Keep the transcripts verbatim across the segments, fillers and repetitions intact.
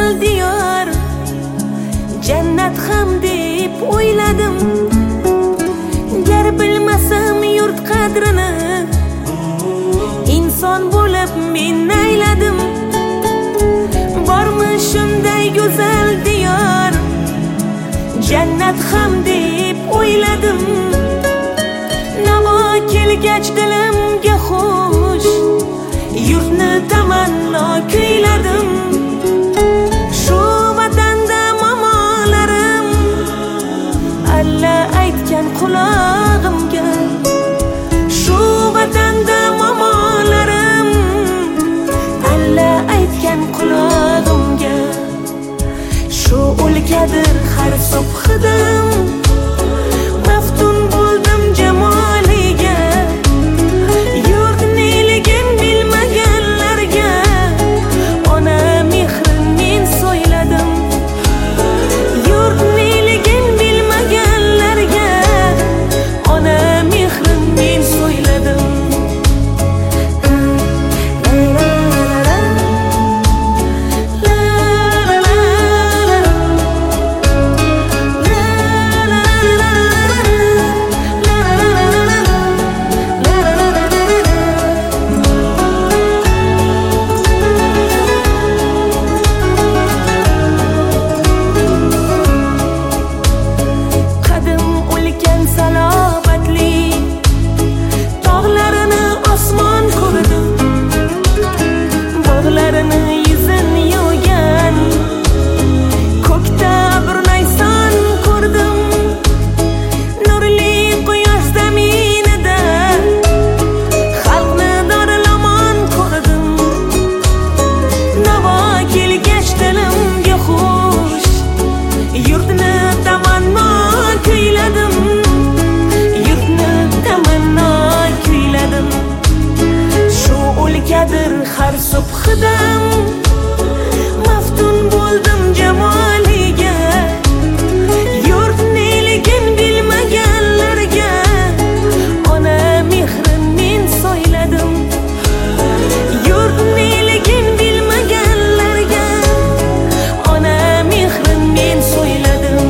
go'zal diyor, jannat ham deb o'yladim. Gar bilmasam yurt qadrini, inson bo'lib men ayladim. Bormi shunday go'zal diyor, jannat ham deb o'yladim. Navo kelgach dilimga xush, yurtni tamanno kuyladim. Shu vatanda momolarim alla aytgan qulog'imga. Shu vatanda momolarim alla aytgan qulog'imga. Shu o'lkadir har subhidim, maftun bo'ldim jamoliga. Yurt neligin bilmaganlarga ona mehrin men so'yladim. Yurt neligin bilmaganlarga ona mehrin men so'yladim. Har subhidim maftun bo'ldim jamoliga. Yurt neligin bilmaganlarga ona mehrin men so'yladim. Yurt neligin bilmaganlarga ona mehrin men so'yladim.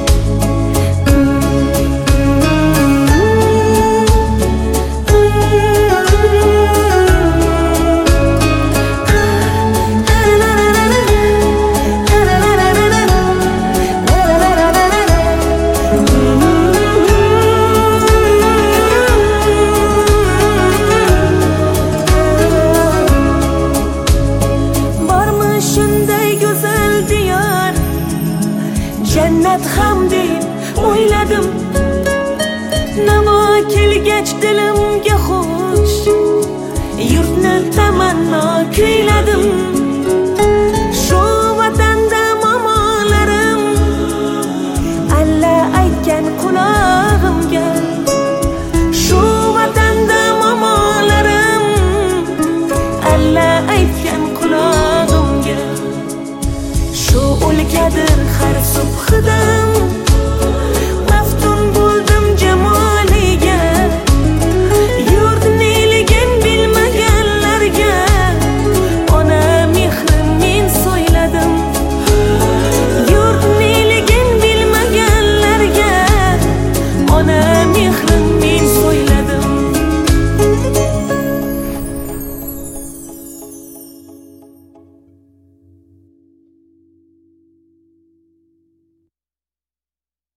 Jannat ham deb o'yladim. Navo kelgach dilimga xush, yurtni tamanno kuyladim. Shu vatanda momolarim alla aytgan qulog'imga. Shu vatanda momolarim alla aytgan qulog'imga. Shu o'lkadir har subhidim, maftun bo'ldim jamoliga. Yurt neligin bilmaganlarga ona mehrin men so'yladim. Yurt neligin bilmaganlarga ona